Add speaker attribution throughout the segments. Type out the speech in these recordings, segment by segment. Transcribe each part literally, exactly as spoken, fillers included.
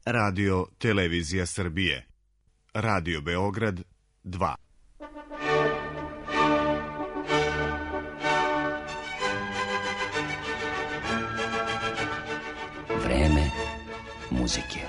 Speaker 1: Radio Televizija Srbije. Radio Beograd dva.
Speaker 2: Vreme muzike.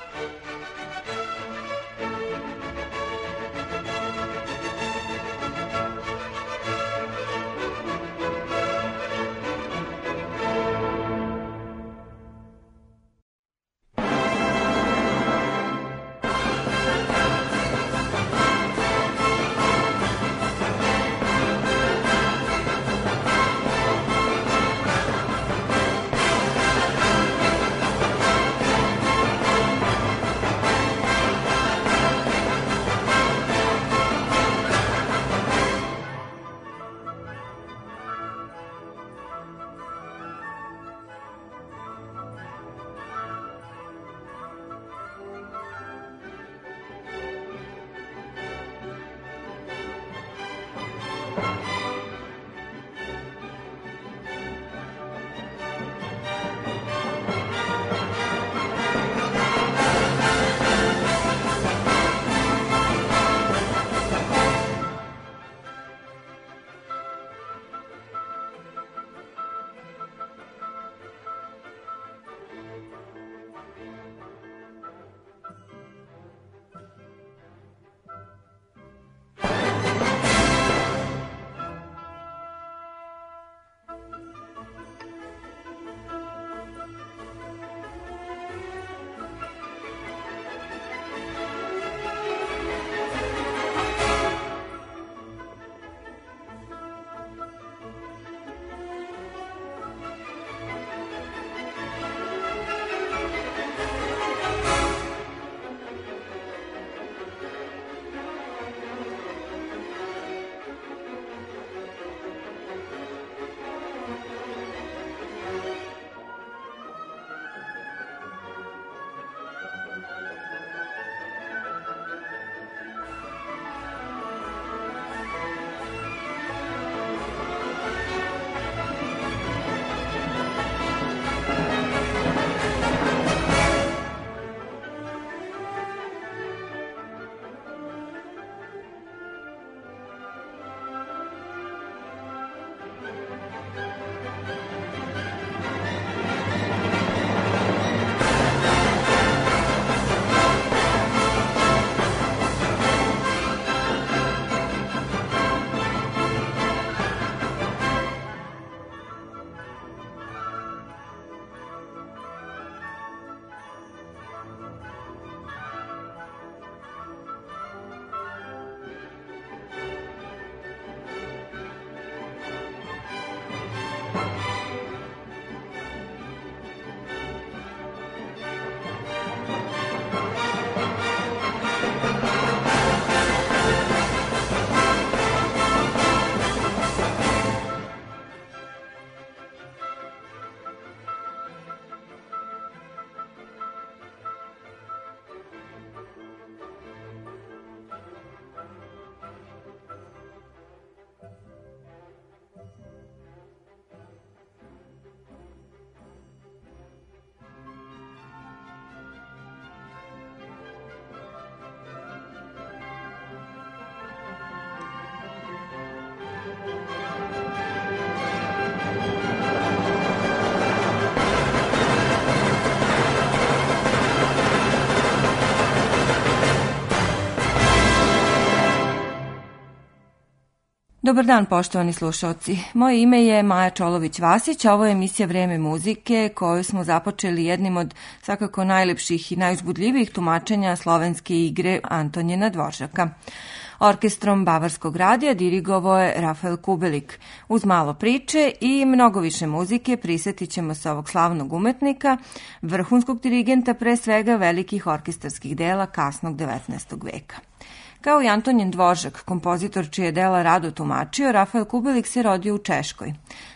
Speaker 3: Dobar dan, poštovani slušalci. Moje ime je Maja Čolović-Vasić, a ovo je emisija Vreme muzike koju smo započeli jednim od svakako najlepših i najuzbudljivijih tumačenja slovenske igre Antonijena Dvoržaka. Orkestrom Bavarskog radija dirigovao je Rafael Kubelik. Uz malo priče i mnogo više muzike prisjetit ćemo se ovog slavnog umetnika, vrhunskog dirigenta pre svega velikih orkestarskih dela kasnog devetnaestog veka. Kao i Antonijin Dvoržak, kompozitor čije dela rado tumačio, Rafael Kubelik se rodio u Češkoj.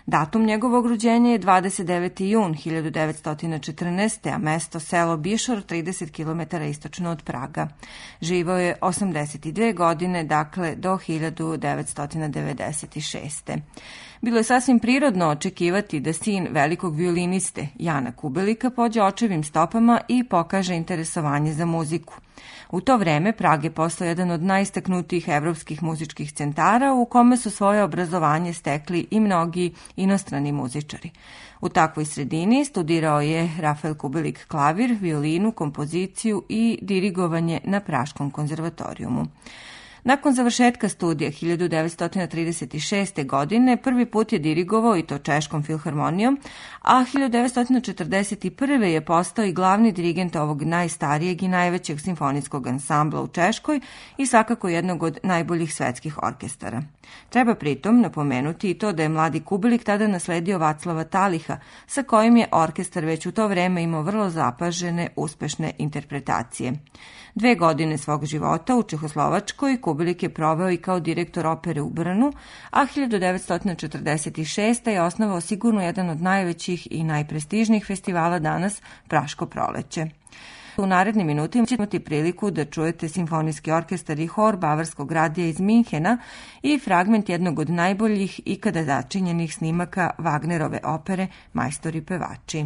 Speaker 3: Datum njegovog rođenja je dvadeset deveti jun hiljadu devetsto četrnaeste. a mesto selo Bišor, trideset kilometara istočno od Praga. Živao je osamdeset dve godine, dakle do hiljadu devetsto devedeset šeste. Bilo je sasvim prirodno očekivati da sin velikog violiniste Jana Kubelika pođe očevim stopama i pokaže interesovanje za muziku. U to vreme Prag je postao jedan od najistaknutijih evropskih muzičkih centara u kome su svoje obrazovanje stekli i mnogi inostrani muzičari. U takvoj sredini studirao je Rafael Kubelik klavir, violinu, kompoziciju i dirigovanje na Praškom konzervatorijumu. Nakon završetka studija hiljadu devetsto trideset šeste. godine prvi put je dirigovao i to Češkom filharmonijom, a hiljadu devetsto četrdeset prve. je postao i glavni dirigent ovog najstarijeg i najvećeg simfonijskog ansambla u Češkoj i svakako jednog od najboljih svetskih orkestara. Treba pritom napomenuti i to da je mladi Kubelik tada nasledio Vaclava Taliha, sa kojim je orkestar već u to vreme imao vrlo zapažene, uspešne interpretacije. Dve godine svog života u Čehoslovačkoj Kubelik je proveo i kao direktor opere u Brnu, a hiljadu devetsto četrdeset šeste. je osnovao sigurno jedan od najvećih i najprestižnijih festivala danas, Praško proleće. U narednim minutima ćete imati priliku da čujete simfonijski orkestar i hor Bavarskog radija iz Minhena i fragment jednog od najboljih ikada začinjenih snimaka Wagnerove opere Majstori pevači.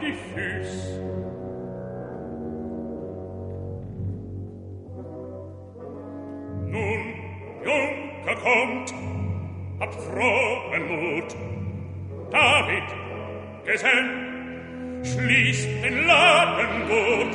Speaker 4: die Füß. Nun, Junker kommt, habt frohen Mut. David, Gesell, schließt den Laden gut.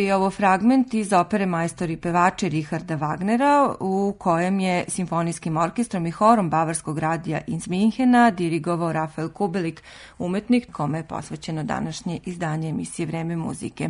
Speaker 3: bio je ovo fragment iz opere Majstor i pevači Richarda Wagnera, u kojem je simfonijskim orkestrom i horom Bavarskog radija iz Minhena dirigovao Rafael Kubelik, umetnik kome je posvećeno današnje izdanje emisije Vreme muzike.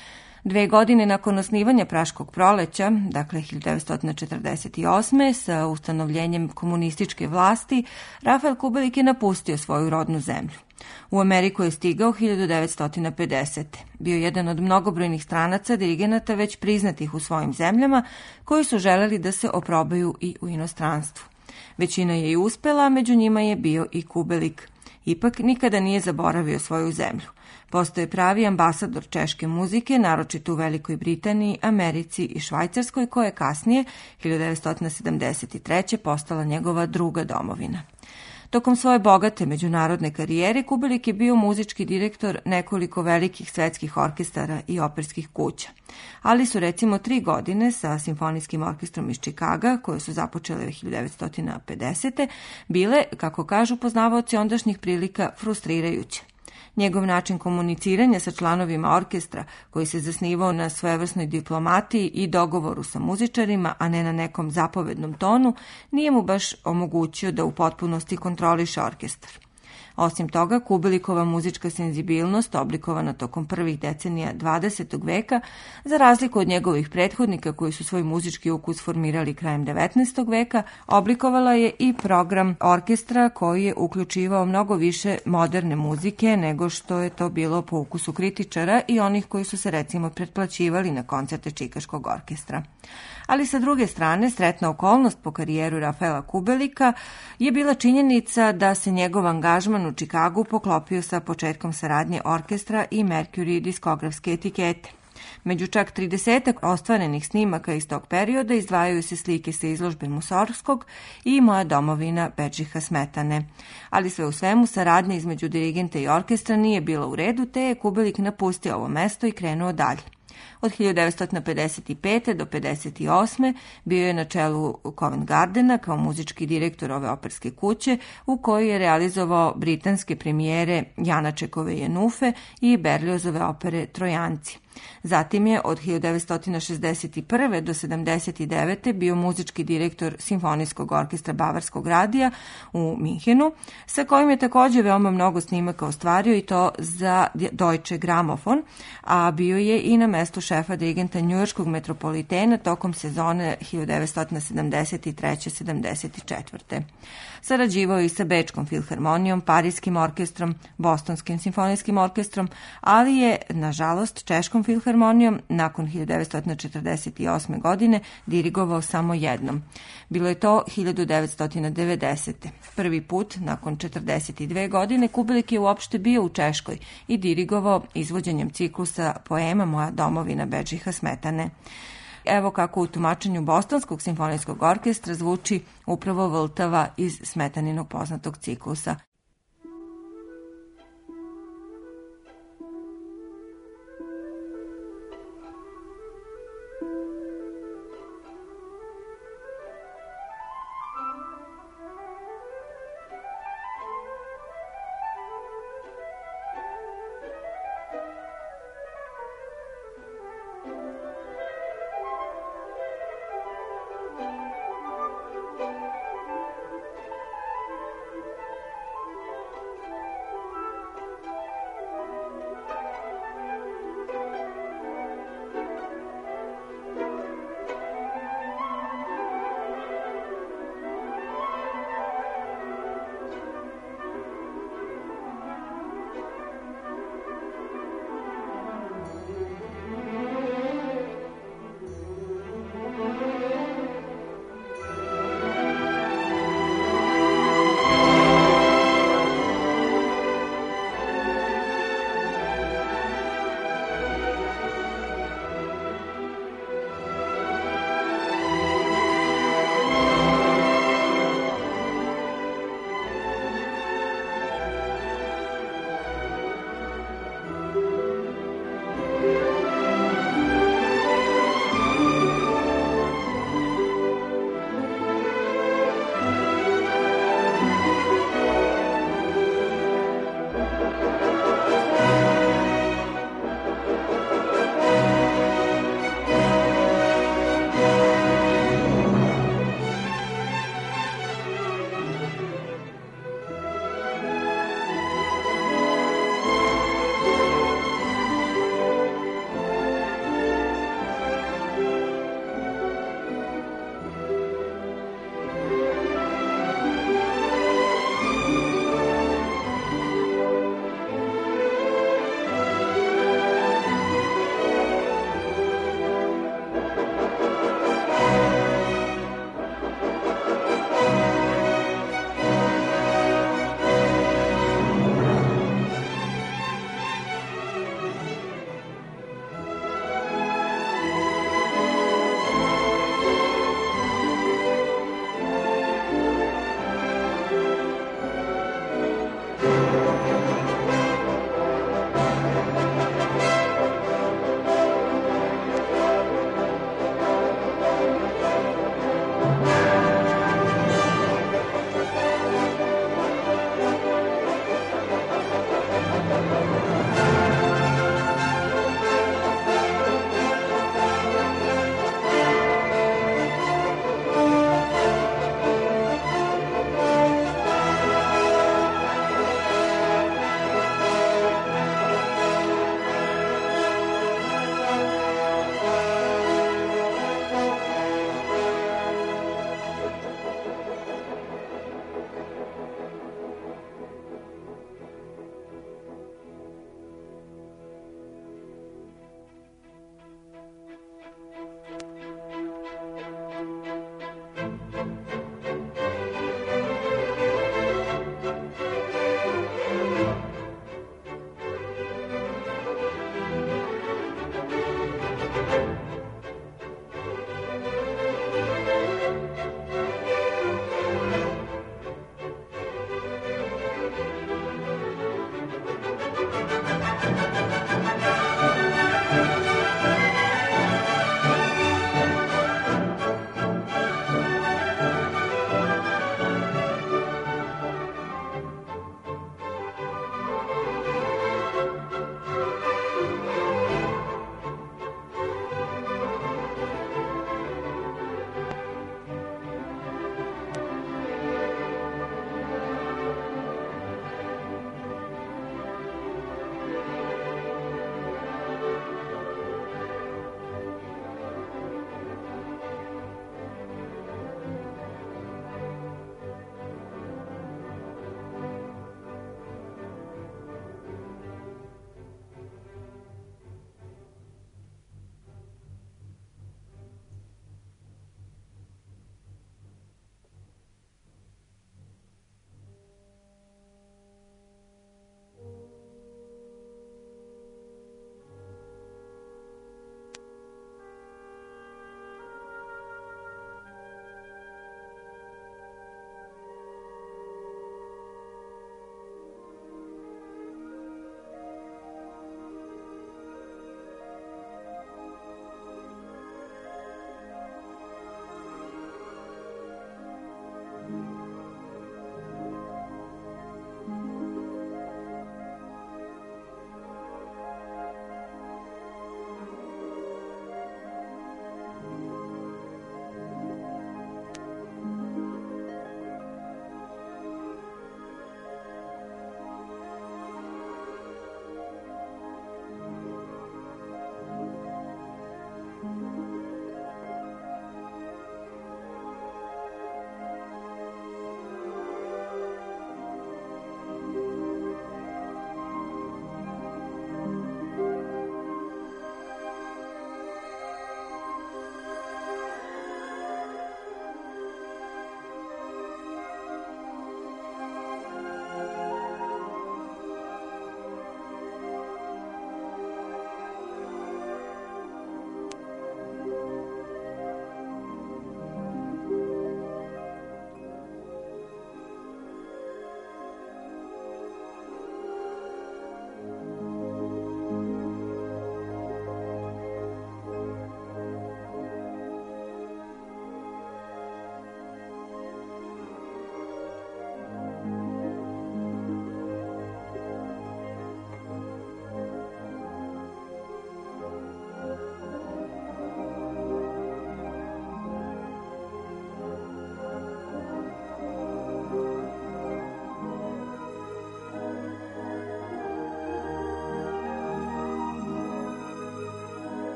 Speaker 3: Dve godine nakon osnivanja Praškog proleća, dakle hiljadu devetsto četrdeset osme. sa ustanovljenjem komunističke vlasti, Rafael Kubelik je napustio svoju rodnu zemlju. U Ameriku je stigao hiljadu devetsto pedesete. Bio je jedan od mnogobrojnih stranaca dirigenata već priznatih u svojim zemljama, koji su želeli da se oprobaju i u inostranstvu. Većina je i uspela, među njima je bio i Kubelik. Ipak nikada nije zaboravio svoju zemlju. Postao je pravi ambasador češke muzike, naročito u Velikoj Britaniji, Americi i Švajcarskoj, koja je kasnije, hiljadu devetsto sedamdeset treće. postala njegova druga domovina. Tokom svoje bogate međunarodne karijere Kubelik je bio muzički direktor nekoliko velikih svetskih orkestara i operskih kuća. Ali su recimo tri godine sa simfonijskim orkestrom iz Čikaga, koje su započele hiljadu devetsto pedesete. bile, kako kažu poznavaoci ondašnjih prilika, frustrirajuće. Njegov način komuniciranja sa članovima orkestra, koji se zasnivao na svojevrsnoj diplomatiji i dogovoru sa muzičarima, a ne na nekom zapovednom tonu, nije mu baš omogućio da u potpunosti kontroliše orkestar. Osim toga, Kubelikova muzička senzibilnost, oblikovana tokom prvih decenija dvadesetog veka, za razliku od njegovih prethodnika koji su svoj muzički ukus formirali krajem devetnaestog veka, oblikovala je i program orkestra koji je uključivao mnogo više moderne muzike nego što je to bilo po ukusu kritičara i onih koji su se recimo pretplaćivali na koncerte Čikaškog orkestra. Ali sa druge strane, sretna okolnost po karijeru Rafaela Kubelika je bila činjenica da se njegov angažman u Čikagu poklopio sa početkom saradnje orkestra i Mercury diskografske etikete. Među čak tridesetak ostvarenih snimaka iz tog perioda izdvajaju se slike sa izložbe Musorgskog i Moja domovina Bedžiha Smetane. Ali sve u svemu, saradnja između dirigenta i orkestra nije bila u redu, te je Kubelik napustio ovo mesto i krenuo dalje. Od hiljadu devetsto pedeset pete. do pedeset osme. bio je na čelu Covent Gardena kao muzički direktor ove operske kuće, u kojoj je realizovao britanske premijere Janačekove Jenufe i Berliozove opere Trojanci. Zatim je od hiljadu devetsto šezdeset prve. do sedamdeset devete. bio muzički direktor Simfonijskog orkestra Bavarskog radija u Minhenu, sa kojim je također veoma mnogo snimaka ostvario i to za Deutsche Grammophon, a bio je i na mestu šefa dirigenta njujorškog metropolitena tokom sezone hiljadu devetsto sedamdeset treće. sedamdeset četvrte. Sarađivao i sa Bečkom filharmonijom, Parijskim orkestrom, Bostonskim simfonijskim orkestrom, ali je, nažalost, Češkom filharmonijom nakon hiljadu devetsto četrdeset osme. godine dirigovao samo jednom. Bilo je to hiljadu devetsto devedesete. Prvi put, nakon četrdeset dve godine, Kubelik je uopšte bio u Češkoj i dirigovao izvođenjem ciklusa poema Moja domovina Bedžiha Smetane. Evo kako u tumačenju Bostonskog simfonijskog orkestra zvuči upravo Vltava iz Smetaninog poznatog ciklusa.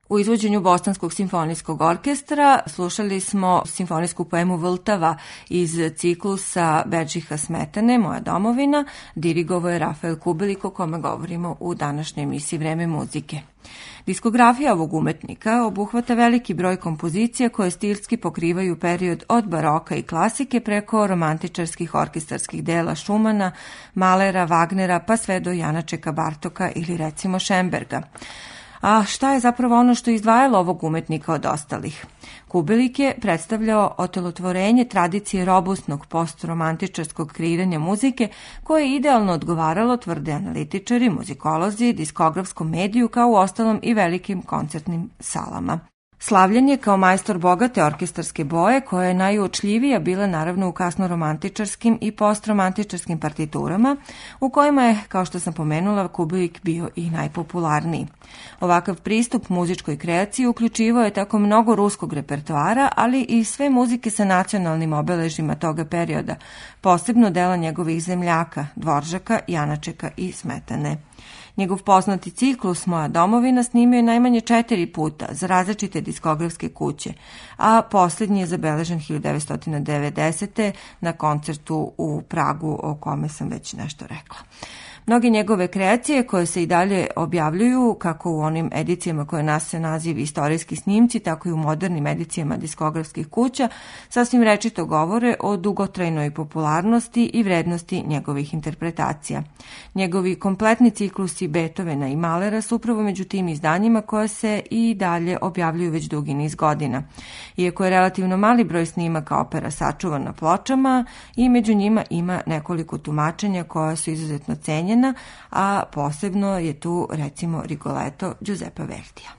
Speaker 3: U izvođenju Bosanskog simfonijskog orkestra slušali smo simfonijsku poemu Vltava iz ciklusa Bedžiha Smetane, Moja domovina. Dirigovao je Rafael Kubelik, o kome govorimo u današnjoj emisiji Vreme muzike. Diskografija ovog umetnika obuhvata veliki broj kompozicija koje stilski pokrivaju period od baroka i klasike preko romantičarskih orkestarskih dela Šumana, Malera, Wagnera pa sve do Janačeka Bartoka ili recimo Šemberga. A šta je zapravo ono što je izdvajalo ovog umetnika od ostalih? Kubelik je predstavljao otelotvorenje tradicije robustnog postromantičarskog kreiranja muzike koje je idealno odgovaralo, tvrde analitičari, muzikolozi, diskografskom mediju kao u ostalom i velikim koncertnim salama. Slavljen je kao majstor bogate orkestarske boje, koja je najuočljivija bila naravno u kasno-romantičarskim i postromantičarskim partiturama, u kojima je, kao što sam pomenula, Kubelik bio i najpopularniji. Ovakav pristup muzičkoj kreaciji uključivao je tako mnogo ruskog repertoara, ali i sve muzike sa nacionalnim obeležima toga perioda, posebno dela njegovih zemljaka, Dvoržaka, Janačeka i Smetane. Njegov poznati ciklus Moja domovina snimio je najmanje četiri puta za različite diskografske kuće, a posljednji je zabeležen hiljadu devetsto devedesete. na koncertu u Pragu, o kome sam već nešto rekla. Mnoge njegove kreacije koje se i dalje objavljuju, kako u onim edicijama koje nose naziv istorijski snimci, tako i u modernim edicijama diskografskih kuća, sasvim rečito govore o dugotrajnoj popularnosti i vrednosti njegovih interpretacija. Njegovi kompletni ciklusi Beethovena i Mahlera su upravo među tim izdanjima koja se i dalje objavljuju već dugi niz godina. Iako je relativno mali broj snimaka opera sačuvan na pločama, i među njima ima nekoliko tumačenja koja su izuzetno cenjena, a posebno je tu recimo Rigoletto Giuseppa Verdija.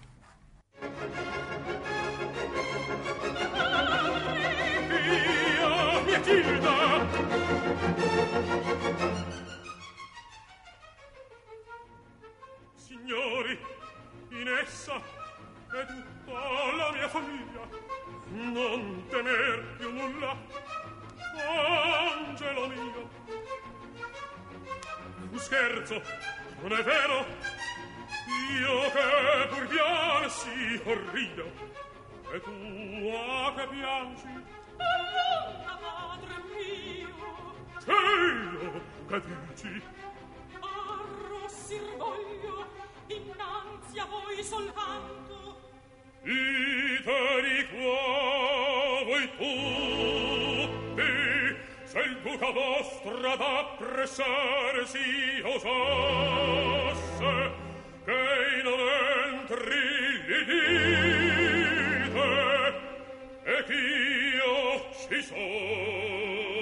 Speaker 4: Signori, in essa è tutta la mia famiglia. Non temer più nulla, angelo mio. Un scherzo, non è vero? Io che pur piansi rido, e tu a che piangi?
Speaker 5: Allora, padre mio,
Speaker 4: Cielo, che dici?
Speaker 5: arrossir voglio innanzi a voi soltanto.
Speaker 4: Iteri qua voi tutti, se il duca vostra d'appressare si osasse, che non entri li dite, e ch'io ci sono.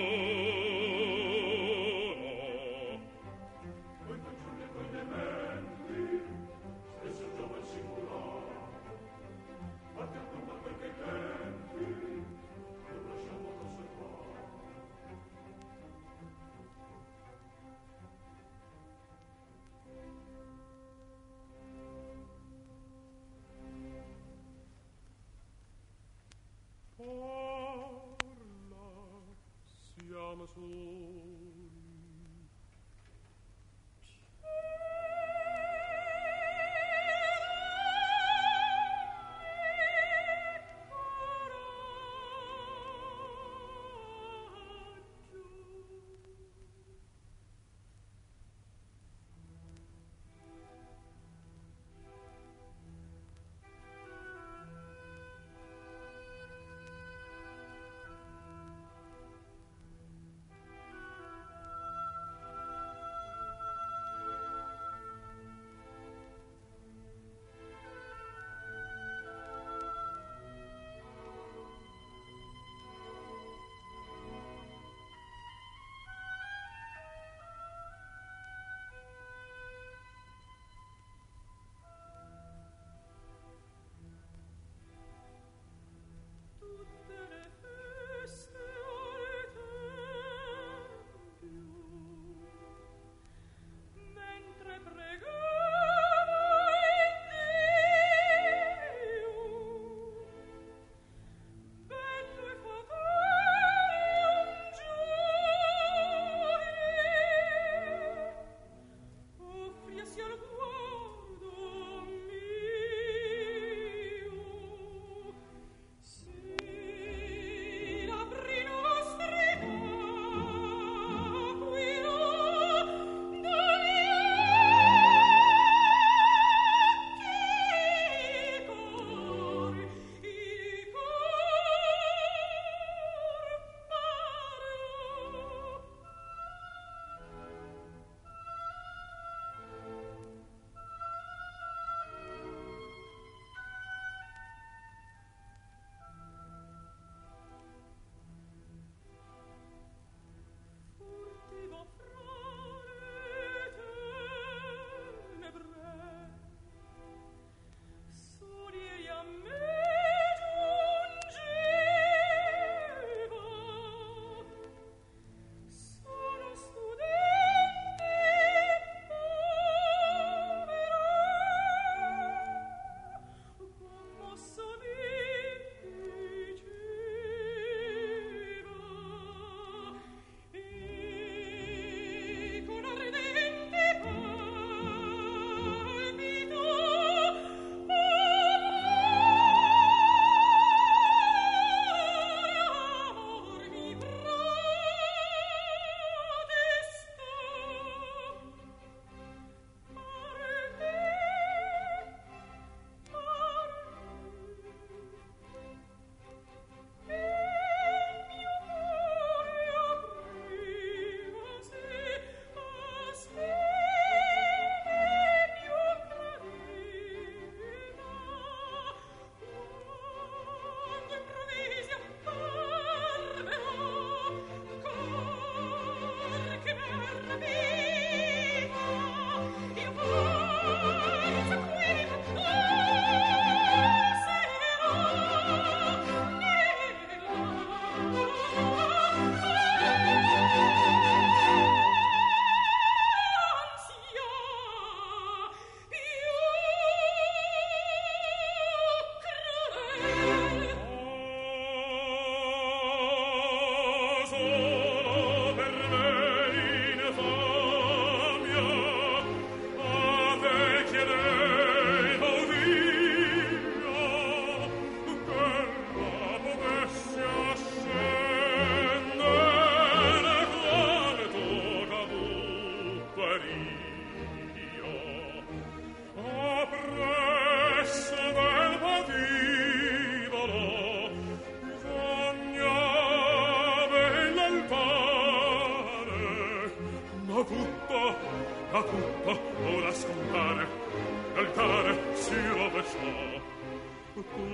Speaker 4: Voi fanciulle coi dementi, stesso giovane simulare, fate a compa quel che tempi, non lasciamo conservare.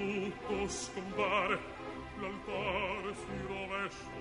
Speaker 4: tutto scompare, l'altare si rovesciò.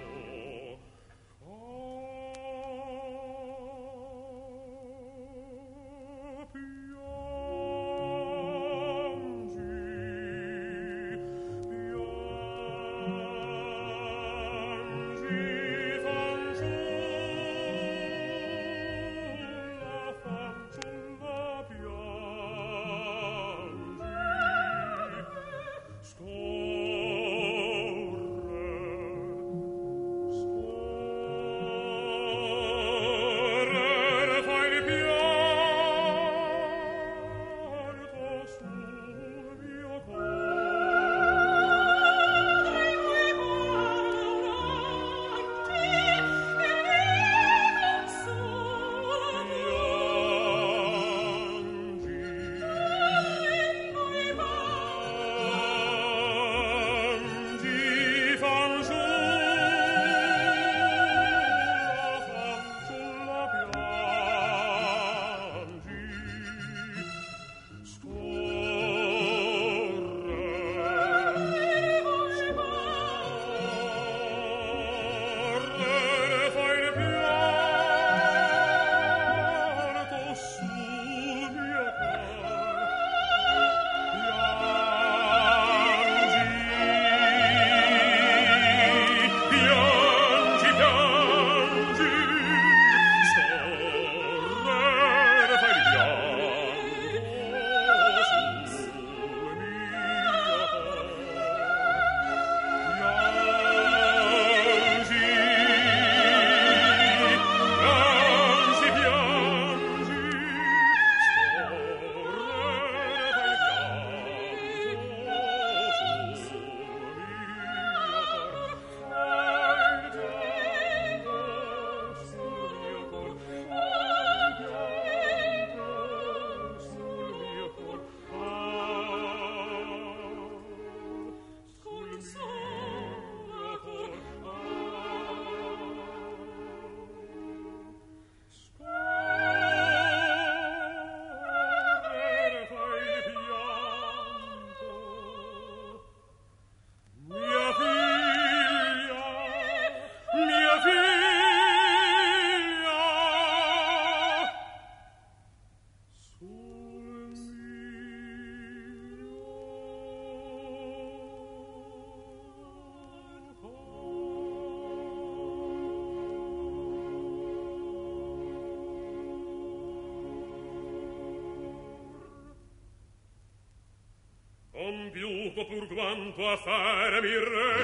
Speaker 4: Compiuto pur quanto a fare mi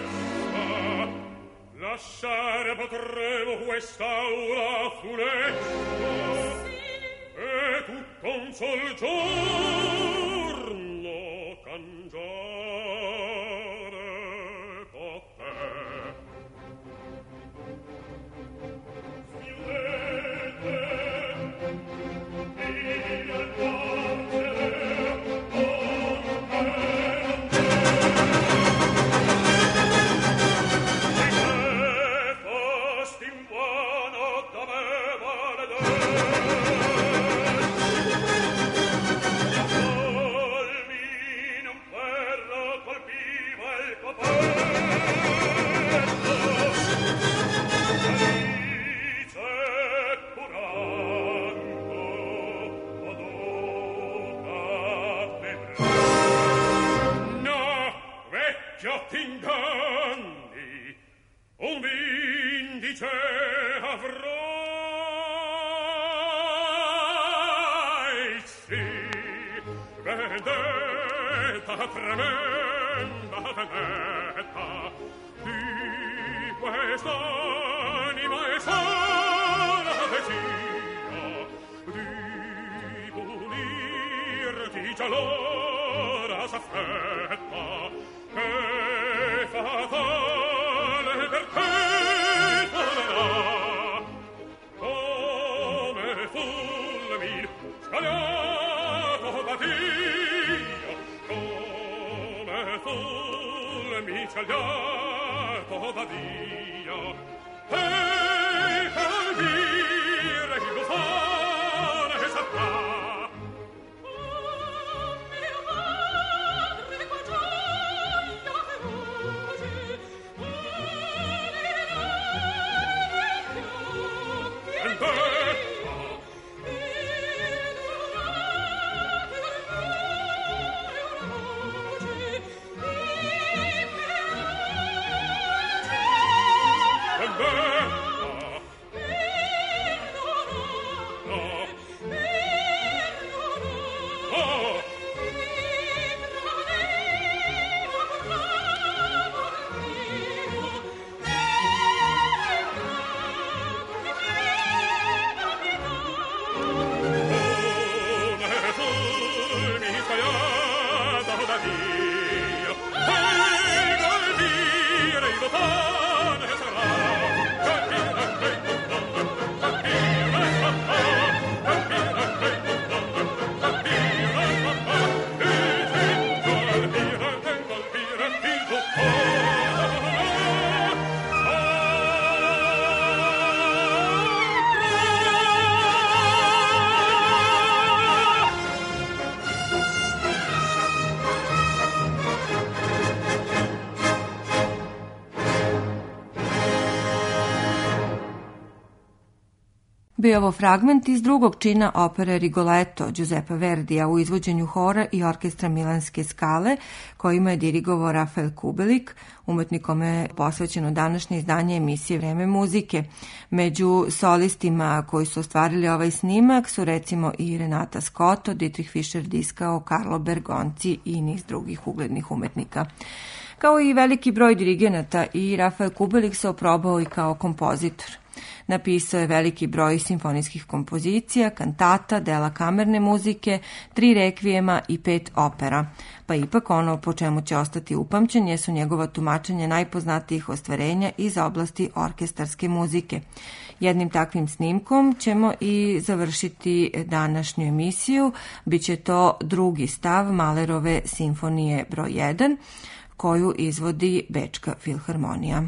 Speaker 4: resta, lasciare potremo quest'aula funesta, sì. E tutto un sol giorno cangiare potè. Fiudete, il pace, t'inganni, un vindice avrai, sì, vendetta tremenda vendetta di quest'anima e sana desia di punirti già l'ora s'affetta che fatale per te tornerà come fulmine scagliato da Dio, come fulmine scagliato da Dio, e colpire chi lo fare saprà.
Speaker 5: Oh, mio padre, qua giù
Speaker 3: Bio je ovo fragment iz drugog čina opere Rigoletto Giuseppa Verdija u izvođenju hora i orkestra Milanske Skale, kojima je dirigovao Rafael Kubelik, umetnik kome je posvećeno današnje izdanje emisije Vreme muzike. Među solistima koji su ostvarili ovaj snimak su recimo i Renata Scotto, Dietrich Fischer-Dieskau, Carlo Bergonzi i niz drugih uglednih umetnika. Kao i veliki broj dirigenata, i Rafael Kubelik se oprobao i kao kompozitor. Napisao je veliki broj simfonijskih kompozicija, kantata, dela kamerne muzike, tri rekvijema i pet opera. Pa ipak ono po čemu će ostati upamćen jesu njegova tumačenja najpoznatijih ostvarenja iz oblasti orkestarske muzike. Jednim takvim snimkom ćemo i završiti današnju emisiju. Biće to drugi stav Mahlerove simfonije broj jedan, koju izvodi Bečka filharmonija.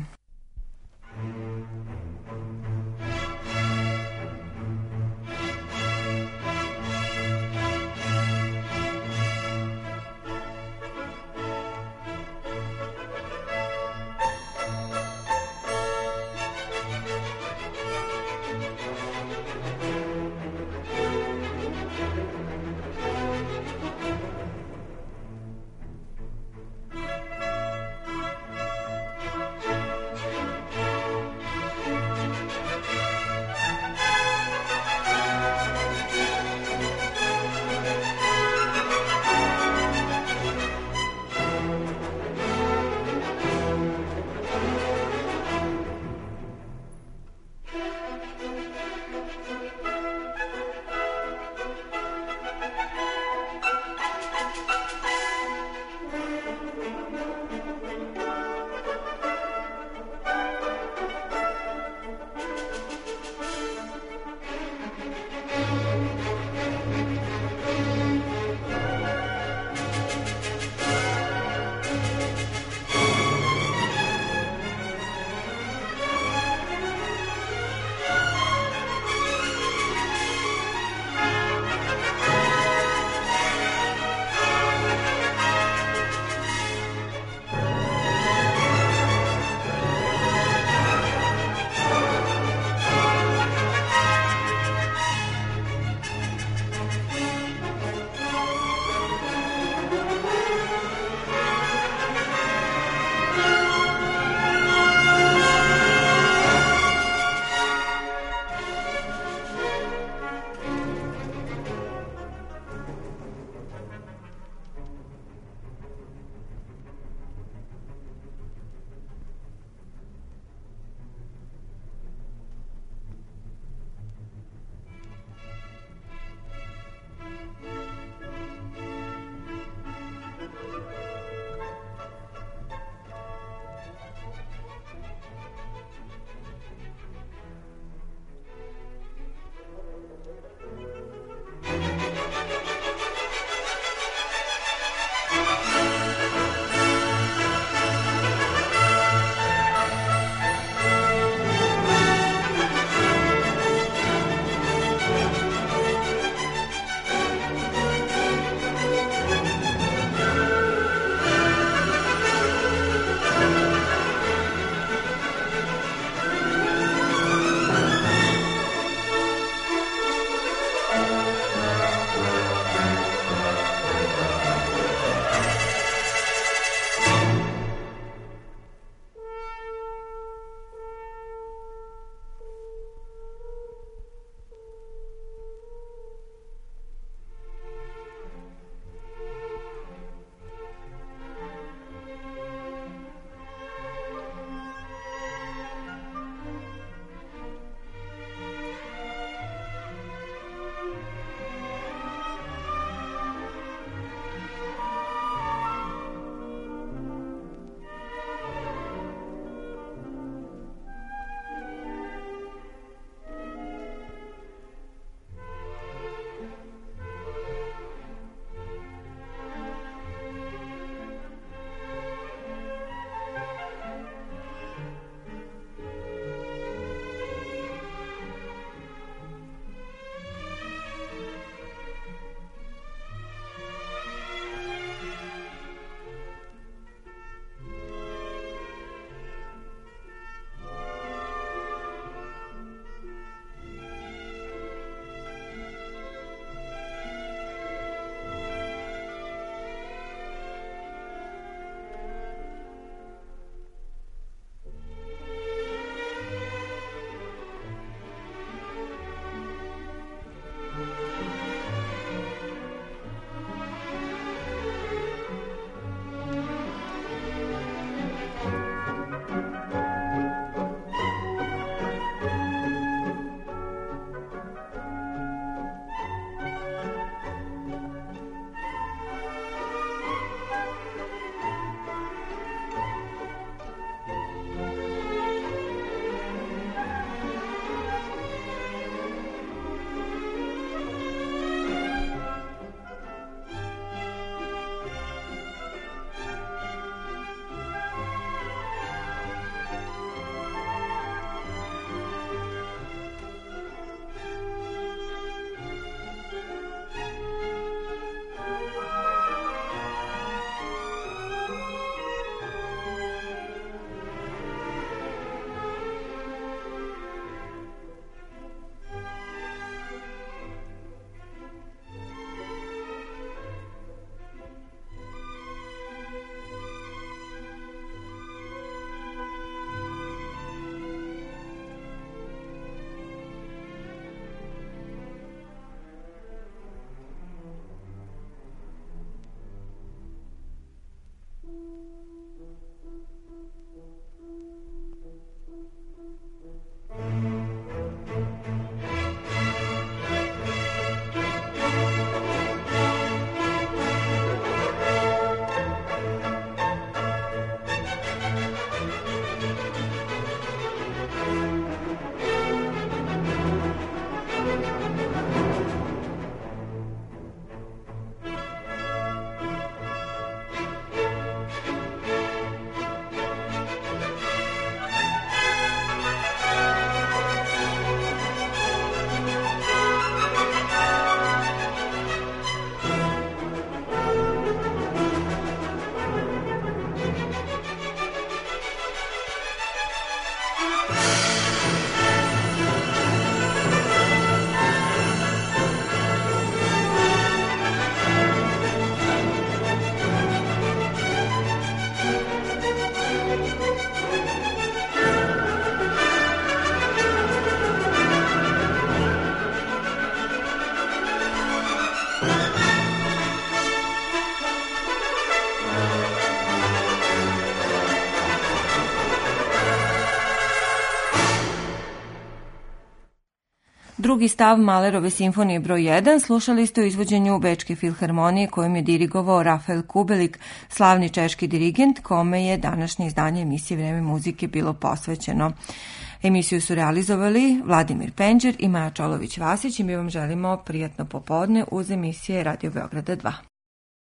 Speaker 3: Drugi stav Mahlerove simfonije broj jedan slušali ste u izvođenju Bečke filharmonije kojom je dirigovao Rafael Kubelik, slavni češki dirigent kome je današnje izdanje emisije Vreme muzike bilo posvećeno. Emisiju su realizovali Vladimir Penđer i Maja Čolović-Vasić i mi vam želimo prijatno popodne uz emisije Radio Beograda dva.